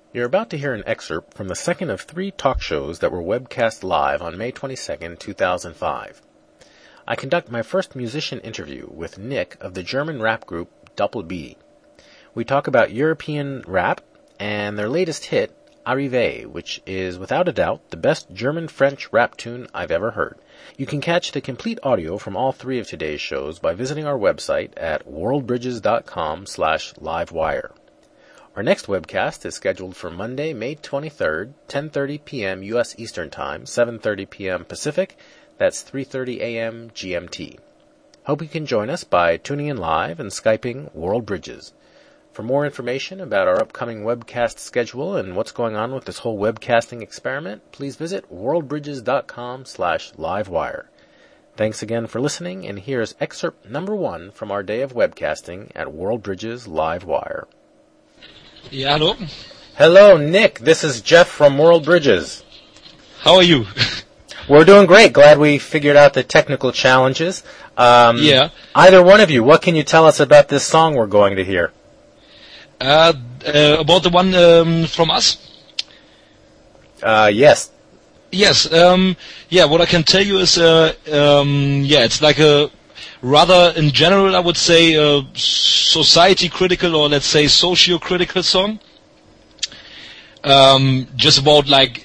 You're about to hear an excerpt from the second of 3 talk shows that were webcast live on May 22, 2005. I conduct my first musician interview with Nick of the German rap group Doppel-B. We talk about European rap and their latest hit, Arrivé, which is without a doubt the best German-French rap tune I've ever heard. You can catch the complete audio from all 3 of today's shows by visiting our website at worldbridges.com/livewire. Our next webcast is scheduled for Monday, May 23rd, 10:30 p.m. U.S. Eastern Time, 7:30 p.m. Pacific. That's 3:30 a.m. GMT. Hope you can join us by tuning in live and Skyping World Bridges. For more information about our upcoming webcast schedule and what's going on with this whole webcasting experiment, please visit worldbridges.com/livewire. Thanks again for listening, and here's excerpt number 1 from our day of webcasting at World Bridges Livewire. Yeah, hello. Hello, Nick. This is Jeff from World Bridges. How are you? We're doing great. Glad we figured out the technical challenges. Yeah. Either one of you, what can you tell us about this song we're going to hear? About the one from us? Yes. Yes. What I can tell you is, it's like a rather, in general, I would say, society critical, or let's say socio-critical song. Just about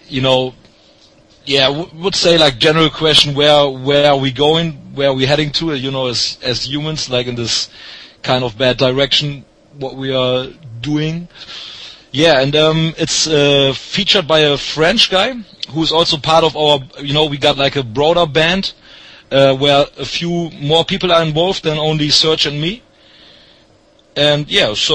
would say like general question, where are we going, where are we heading to, as humans, like in this kind of bad direction, what we are doing. Yeah, and it's featured by a French guy who's also part of our, we got like a broader band, where a few more people are involved than only Serge and me. And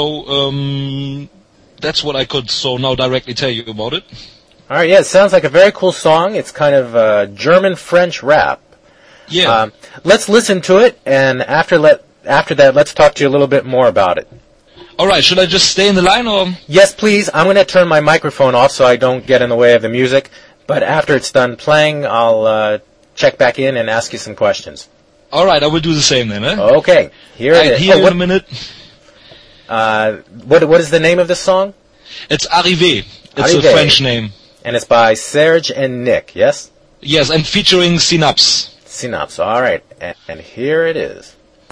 that's what I could now directly tell you about it. All right, yeah, it sounds like a very cool song. It's kind of German-French rap. Yeah. Let's listen to it, and after that, let's talk to you a little bit more about it. All right, should I just stay in the line, or? Yes, please. I'm going to turn my microphone off so I don't get in the way of the music, but after it's done playing, I'll check back in and ask you some questions. All right, I will do the same then, eh? Okay, here it is. Here in a minute. What is the name of this song? It's Arrivé. It's Arrivé. A French name. And it's by Serge and Nick, yes? Yes, and featuring Synapse. Synapse, all right. And here it is.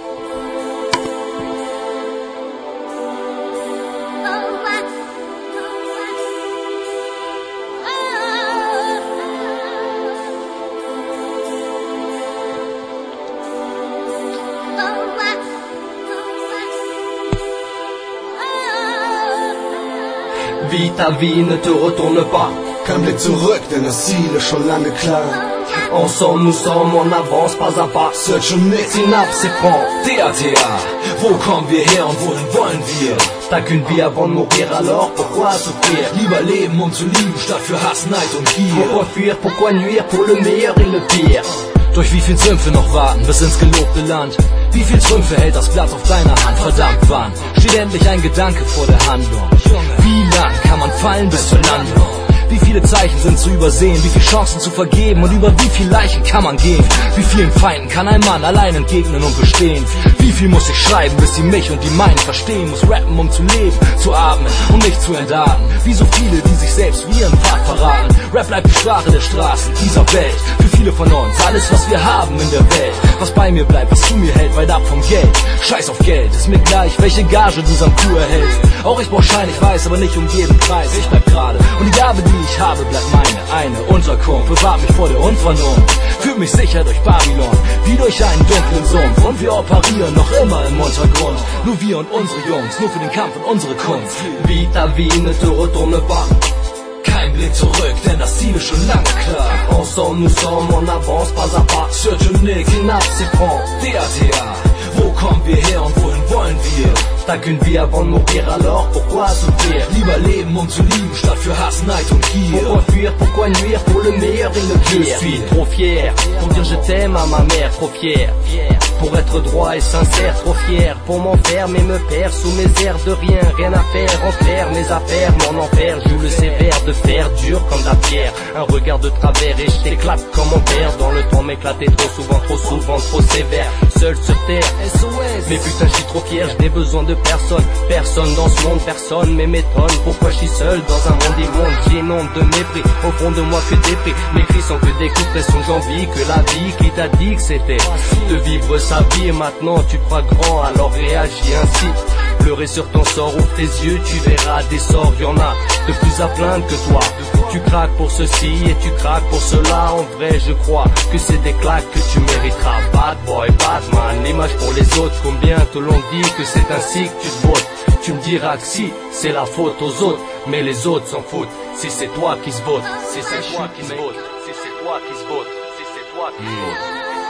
Wie ta vie ne te retourne pas. Kein Blick zurück, denn das Ziel ist schon lange klar. Ensemble nous sommes, on avance pas à pas. Serge und Nick, Synapse et prend TATA. Wo kommen wir her und wohin wollen wir? T'as qu'une vie avant de mourir, alors pourquoi souffrir? lieber leben, um zu lieben, statt für Hass, Neid und Gier. Pourquoi fuir, pourquoi nuire, pour le meilleur et le pire? Durch wie viel Sümpfe noch warten, bis ins gelobte Land? Wie viel Trümpfe hält das Blatt auf deiner Hand? Verdammt, wann steht endlich ein Gedanke vor der Handlung? Wie lang kann man fallen bis zur Landung? Wie viele Zeichen sind zu übersehen, wie viele Chancen zu vergeben und über wie viele Leichen kann man gehen? Wie vielen Feinden kann ein Mann allein entgegnen und bestehen? Wie viel muss ich schreiben, bis sie mich und die meinen verstehen? Muss rappen, um zu leben, zu atmen, um nicht zu entarten. Wie so viele, die sich selbst wie ihren Pfad verraten. Rap bleibt die Sprache der Straßen dieser Welt. Für viele von uns, alles was wir haben in der Welt. Was bei mir bleibt, was zu mir hält, weit ab vom Geld. Scheiß auf Geld, ist mir gleich, welche Gage du am Kuh erhältst. Auch ich brauch Schein, ich weiß, aber nicht um jeden Preis. Ich bleib gerade und die Gabe, die ich habe, bleibt eine Unterkunft. Bewahrt mich vor der Unvernunft, fühlt mich sicher durch Babylon, wie durch einen dunklen Sumpf. Und wir operieren noch immer im Untergrund. Nur wir und unsere Jungs, nur für den Kampf und unsere Kunst. Wie ta vie ne te retourne pas. Kein Blick zurück, denn das Ziel ist schon lange klar. Ensemble nous sommes, on avance pas à pas. Serge und Nick, Synapse et prend TATA. Wo kommen wir her und wohin wollen wir? T'as qu'une vie avant de mourir, alors pourquoi souffrir? lieber leben, um zu lieben, statt für Hass, Neid und Gier. Pourquoi fuir, pourquoi nuire, pour le meilleur et le pire? Je suis trop fier pour dire je t'aime à ma mère, trop fier pour être droit et sincère, trop fier pour m'enfermer, me perdre sous mes airs de rien à faire, en clair mes affaires, mon enfer, joue le sévère de fer, dur comme la pierre. Un regard de travers et je t'éclate comme mon père. Dans le temps m'éclater trop souvent, trop sévère. Seul sur terre, SOS. Mais putain, je suis trop fier, je n'ai besoin de personne. Personne dans ce monde, personne, mais m'étonne. Pourquoi je suis seul dans un monde immonde? J'inonde de mépris, au fond de moi que des prix. Mes cris sont que des coups de pression, j'envie que la vie qui t'a dit que c'était de vivre sa vie. Et maintenant tu crois grand, alors réagis ainsi. Pleurer sur ton sort, ouvre tes yeux, tu verras des sorts. Y'en a de plus à plaindre que toi. Tu craques pour ceci et tu craques pour cela. En vrai je crois que c'est des claques que tu mériteras. Bad boy, Batman, l'image pour les autres. Combien te l'ont dit que c'est ainsi que tu te votes? Tu me diras que si, c'est la faute aux autres. Mais les autres s'en foutent, si c'est toi qui se vote. Si c'est toi qui se vote. Si c'est toi qui se vote. Si c'est toi qui se vote.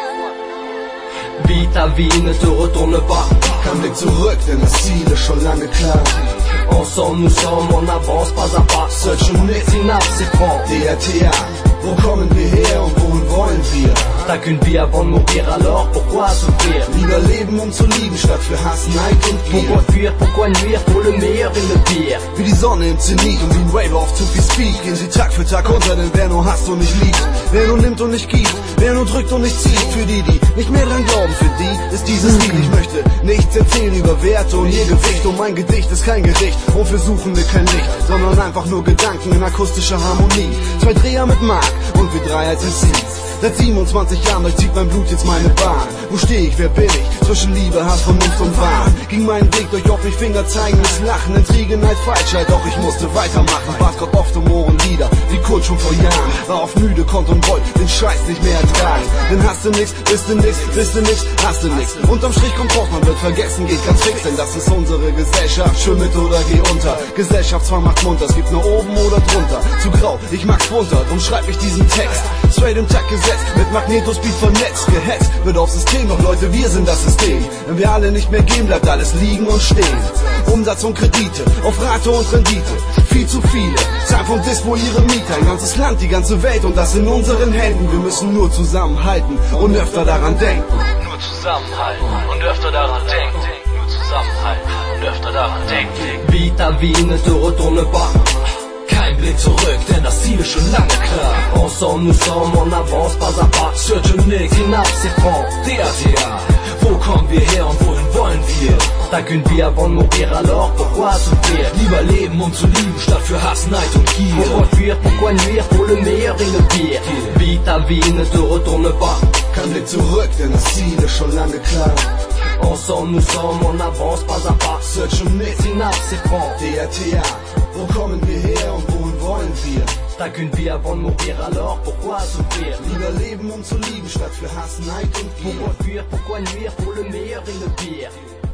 Wie ta vie ne te retourne pas. Kein Blick zurück, denn das Ziel ist schon lange klar. Ensemble nous sommes, on avance pas à pas. Search und Nick, Synapse et prend. DRTA, wo kommen wir her und wohin wollen wir? T'as qu'une vie avant de mourir, alors pourquoi souffrir? Lieber leben, um zu lieben, statt für Hass, Neid und Gier. Pourquoi fuir, pourquoi nuire, pour le meilleur et le pire? Wie die Sonne im Zenit und wie ein Wave auf zu viel Speed. Gehen sie Tag für Tag unter, denn wer nur hasst und nicht liebt, wer nur nimmt und nicht gibt, wer nur drückt und nicht zieht. Für die, die nicht mehr dran glauben, für die ist dieses Lied. Ich möchte nichts erzählen über Werte und ihr Gewicht. Und mein Gedicht ist kein Gericht und wir suchen wir kein Licht, sondern einfach nur Gedanken in akustischer Harmonie. Zwei Dreher mit Mark und wir drei als MCs. Seit 27 Jahren durchzieht mein Blut jetzt meine Bahn. Wo steh ich, wer bin ich? Zwischen Liebe, Hass, Vernunft und Wahn. Ging meinen Weg durch auf mich Finger zeigen, das Lachen, Intrige, Neid, Falschheit. Doch ich musste weitermachen, bat Gott oft um Ohrenlieder, wie Kurt schon vor Jahren. War oft müde, konnte und wollte den Scheiß nicht mehr ertragen. Denn hast du nix, bist du nix, hast du nix. Unterm Strich kommt raus, man wird vergessen, geht ganz fix. Denn das ist unsere Gesellschaft, schön mit oder geh unter. Gesellschaftszwang macht munter, es gibt nur oben oder drunter. Zu grau, ich mag's bunter, drum schreib ich diesen Text. Straight im Takt gesetzt, mit Magnetospeed vernetzt, gehetzt wird aufs System, doch Leute, wir sind das System. Wenn wir alle nicht mehr gehen, bleibt alles liegen und stehen. Umsatz und Kredite, auf Rate und Rendite, viel zu viele, zahlen vom Dispo ihre Miete. Ein ganzes Land, die ganze Welt und das in unseren Händen. Wir müssen nur zusammenhalten und öfter daran denken. Nur zusammenhalten und öfter daran denken. Nur zusammenhalten und öfter daran denken. Wie ta vie ne te retourne pas. Kein Blick zurück, denn das Ziel ist schon lange klar. Ensemble nous sommes, on avance pas à pas. Search und Nick, Synapse et prend. DRTA, wo kommen wir her und wohin wollen wir? T'as qu'une vie avant de mourir, alors pourquoi souffrir? Lieber leben, um zu lieben, statt für Hass, Neid und Gier. Pourquoi fuir, pourquoi nuire, pour le meilleur et le pire? Wie ta vie ne te retourne pas. Kein Blick zurück, denn das Ziel ist schon lange klar. Ensemble nous sommes, on avance pas à pas. Search und Nick, Synapse et prend. DRTA, wo kommen wir her und wohin wollen wir? T'as qu'une vie avant de mourir, alors pourquoi souffrir? Lieber leben, um zu lieben, statt für Hass, Neid und Gier. Pourquoi fuir, pourquoi nuire, pour le meilleur et le pire?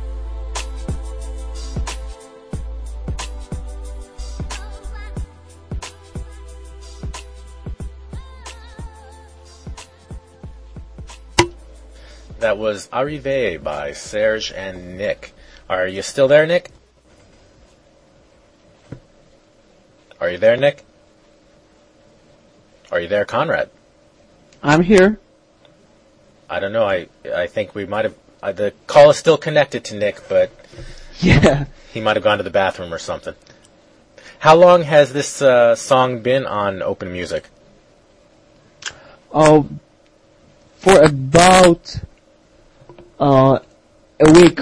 That was Arrivé by Serge and Nick. Are you still there, Nick? Are you there, Nick? Are you there, Conrad? I'm here. I don't know. I think we might have... the call is still connected to Nick, but... Yeah. He might have gone to the bathroom or something. How long has this song been on Open Music? Oh, for about a week.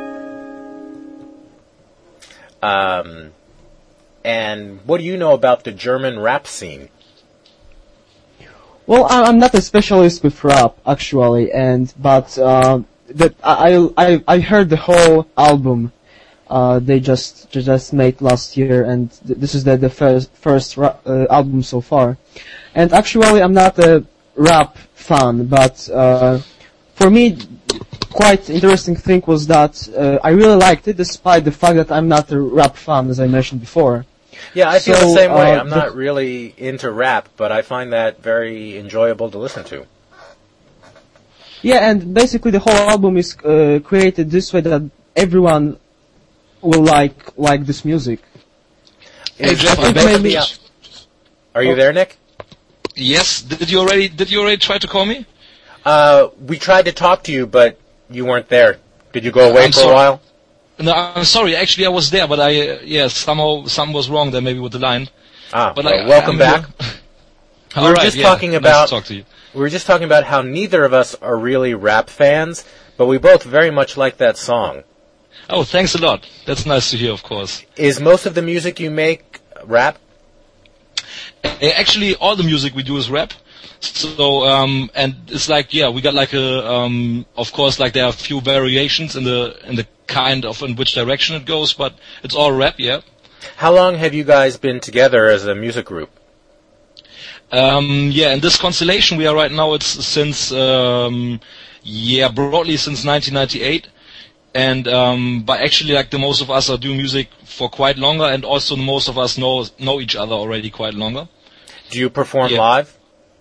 And what do you know about the German rap scene? Well, I'm not a specialist with rap actually, but I heard the whole album they just made last year, and this is the first album so far. And actually, I'm not a rap fan, but for me, quite interesting thing was that I really liked it, despite the fact that I'm not a rap fan, as I mentioned before. Yeah, I feel the same way. I'm not really into rap, but I find that very enjoyable to listen to. Yeah, and basically the whole album is created this way that everyone will like this music. Hey Jeff, I'm back. Are you there, Nick? Yes. Did you already try to call me? We tried to talk to you, but you weren't there. Did you go away for a while? No, I'm sorry. Actually, I was there, but somehow something was wrong there, maybe with the line. But welcome back. We were just talking about. Nice to talk to you. We were just talking about how neither of us are really rap fans, but we both very much like that song. Oh, thanks a lot. That's nice to hear, of course. Is most of the music you make rap? Actually, all the music we do is rap. So, and it's like, we got like of course, like there are a few variations in the kind of in which direction it goes, but it's all rap, yeah. How long have you guys been together as a music group? In this constellation we are right now, it's since, broadly since 1998. And, but actually, like the most of us are doing music for quite longer, and also most of us know each other already quite longer. Do you perform live?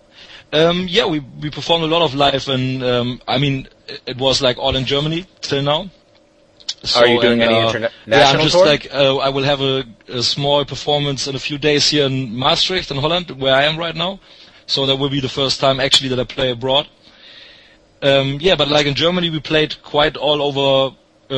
We performed a lot of live, and, it was like all in Germany till now. So, are you doing any international tour? I will have a small performance in a few days here in Maastricht in Holland, where I am right now. So that will be the first time actually that I play abroad. But like in Germany, we played quite all over,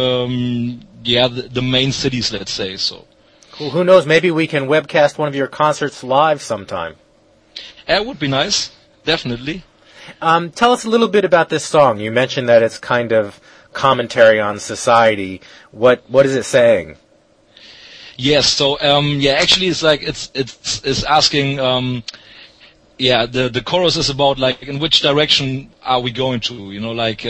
the main cities, let's say. So. Cool. Who knows? Maybe we can webcast one of your concerts live sometime. It would be nice, definitely. Tell us a little bit about this song. You mentioned that it's kind of commentary on society. What is it saying? Yes. So actually, it's like it's asking. The chorus is about like in which direction are we going to? You know, like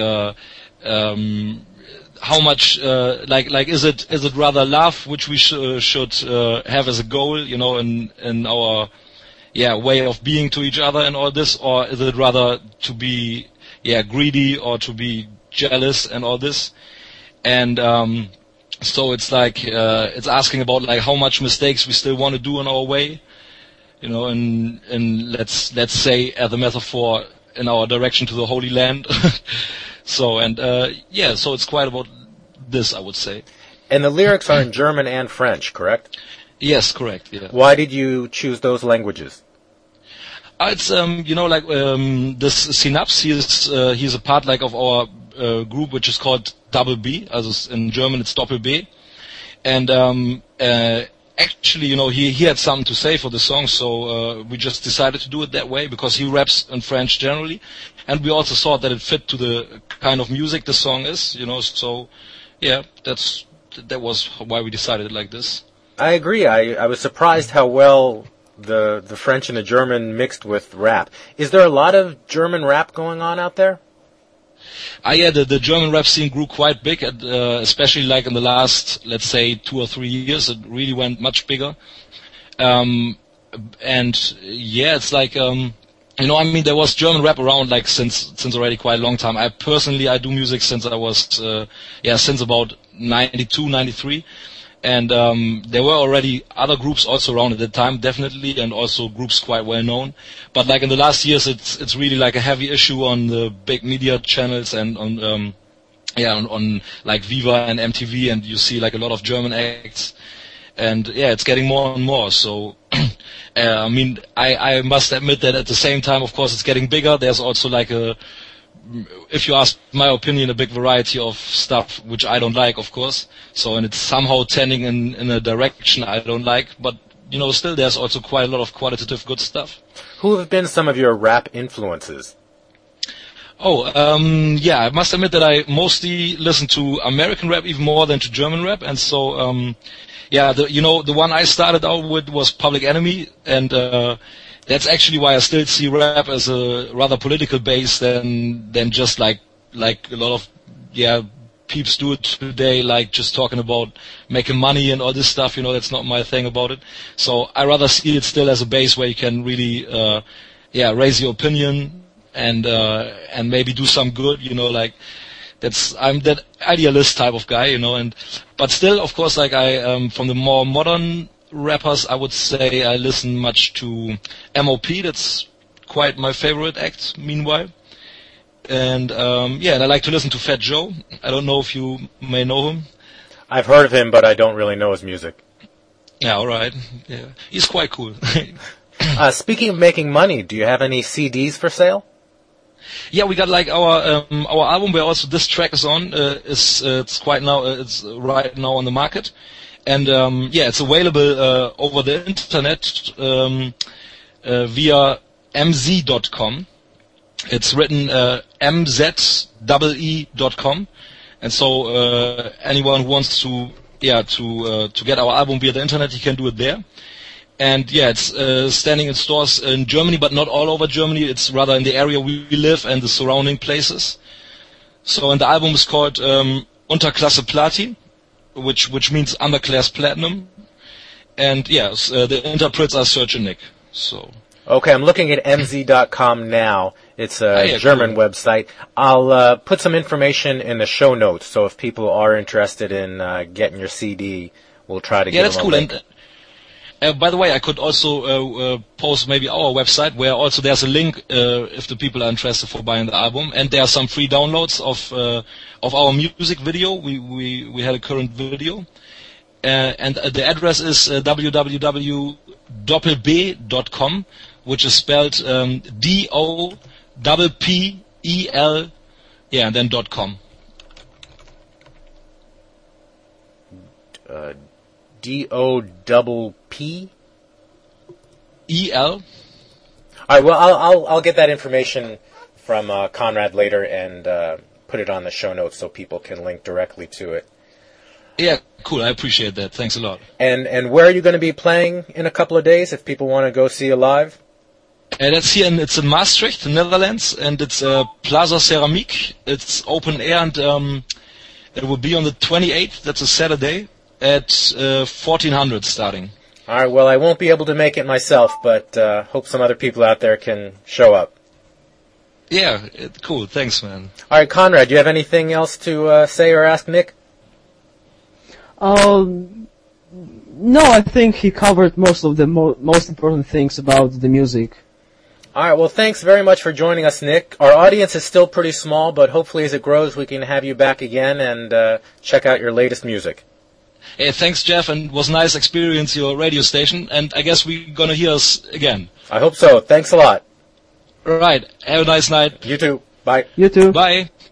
how much like is it rather love which we should have as a goal? You know, in our way of being to each other and all this, or is it rather to be greedy or to be jealous and all this? And so it's like it's asking about like how much mistakes we still want to do on our way, you know, and let's say the metaphor in our direction to the Holy Land. So it's quite about this, I would say. And the lyrics are in German and French, correct? Yes, correct. Yeah. Why did you choose those languages? It's this Synapse. He's a part like of our group, which is called Double B. Also in German, it's Doppel B. And actually, you know, he had something to say for the song, so we just decided to do it that way because he raps in French generally, and we also thought that it fit to the kind of music the song is, you know. So that was why we decided it like this. I agree. I was surprised how well the French and the German mixed with rap. Is there a lot of German rap going on out there? The German rap scene grew quite big, especially like in the last, let's say, 2 or 3 years. It really went much bigger. It's like, there was German rap around like since already quite a long time. I do music since I was, since about 92, 93. And there were already other groups also around at the time, definitely, and also groups quite well known. But like in the last years, it's really like a heavy issue on the big media channels and on like Viva and MTV, and you see like a lot of German acts. And it's getting more and more. So I must admit that at the same time, of course, it's getting bigger. There's also like if you ask my opinion, a big variety of stuff which I don't like, of course. So, and it's somehow tending in a direction I don't like. But, you know, still there's also quite a lot of qualitative good stuff. Who have been some of your rap influences? I must admit that I mostly listen to American rap even more than to German rap. And so, the one I started out with was Public Enemy, and that's actually why I still see rap as a rather political base than just like a lot of peeps do it today, like just talking about making money and all this stuff. You know, that's not my thing about it. So I rather see it still as a base where you can really raise your opinion and maybe do some good. You know, like I'm that idealist type of guy. You know, but still, of course, like from the more modern rappers, I would say I listen much to MOP. That's quite my favorite act, meanwhile. And and I like to listen to Fat Joe. I don't know if you may know him. I've heard of him, but I don't really know his music. Yeah, all right. Yeah, he's quite cool. Speaking of making money, do you have any CDs for sale? Yeah, we got like our album where also this track is on. It's right now on the market, and it's available over the internet via mz.com. It's written mzee.com, and so anyone who wants to get our album via the internet, he can do it there. And it's standing in stores in Germany, but not all over Germany. It's rather in the area we live and the surrounding places. So, and the album is called Unterklasse Platin, which means underclass platinum. And the interprets are Serge and Nick. So. Okay, I'm looking at mz.com now. It's a German website. I'll put some information in the show notes, so if people are interested in getting your CD, we'll try to get them a link. Cool. And by the way, I could also post maybe our website where also there's a link if the people are interested for buying the album, and there are some free downloads of our music video. We had a current video, and the address is www.doppelb.com, which is spelled DOPPEL, and then .com. DOPPEL? EL. All right. Well, I'll get that information from Conrad later and put it on the show notes so people can link directly to it. Yeah, cool. I appreciate that. Thanks a lot. And where are you going to be playing in a couple of days if people want to go see you live? It's in Maastricht, Netherlands, and it's Plaza Ceramique. It's open air, and it will be on the 28th. That's a Saturday at 1400 starting. All right. Well, I won't be able to make it myself, but hope some other people out there can show up. Yeah, cool. Thanks, man. All right, Conrad, do you have anything else to say or ask Nick? No, I think he covered most of the most important things about the music. All right, well, thanks very much for joining us, Nick. Our audience is still pretty small, but hopefully as it grows, we can have you back again and check out your latest music. Hey, thanks, Jeff, and it was nice experience your radio station, and I guess we're going to hear us again. I hope so. Thanks a lot. All right. Have a nice night. You too. Bye. You too. Bye.